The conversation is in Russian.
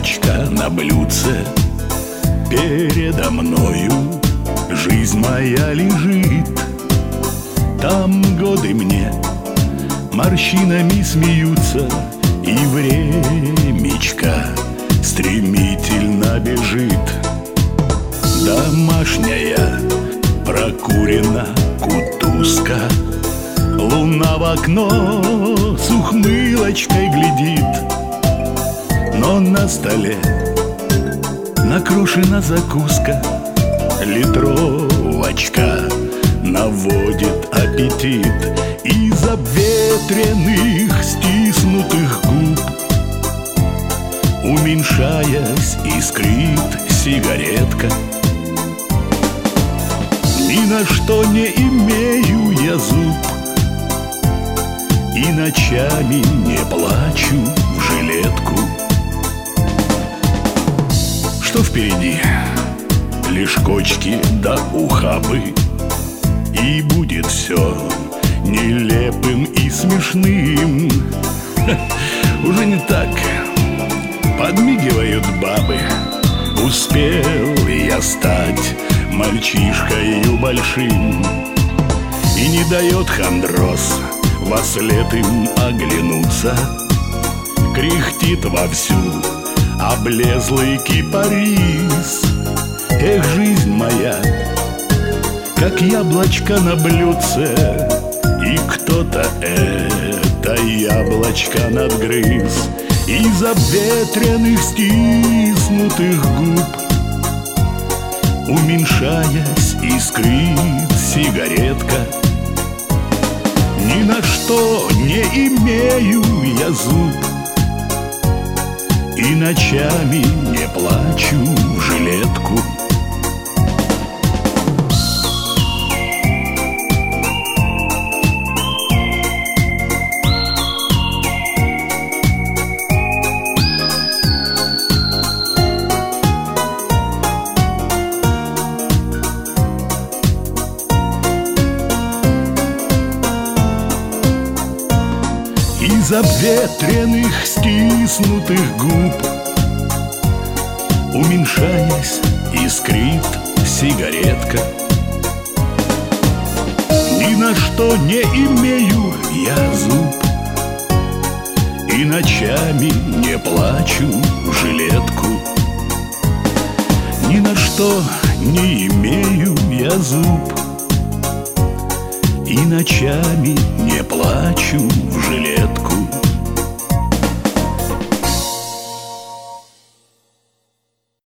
яблочко на блюдце. Передо мною жизнь моя лежит. Там годы мне морщинами смеются, и времечко стремительно бежит. Домашняя прокурена кутузка, луна в окно с ухмылочкой глядит. Но на столе накрушена закуска, литровочка наводит аппетит. Из обветренных стиснутых губ, уменьшаясь, искрит сигаретка. Ни на что не имею я зуб, и ночами не плачу в жилетку. Что впереди? Лишь кочки да ухабы, и будет все нелепым и смешным. Уже не так подмигивают бабы. Успел я стать мальчишкою большим, и не дает хандроз вослед им оглянуться. Кряхтит вовсю облезлый кипарис. Эх, жизнь моя, как яблочко на блюдце, и кто-то это яблочко надгрыз. Из обветренных стиснутых губ, уменьшаясь, искрит сигаретка. Ни на что не имею я зуб, и ночами не плачу в жилетку. Из обветренных стиснутых губ, уменьшаясь, искрит сигаретка. Ни на что не имею я зуб, и ночами не плачу в жилетку. Ни на что не имею я зуб, и ночами не плачу в жилетку.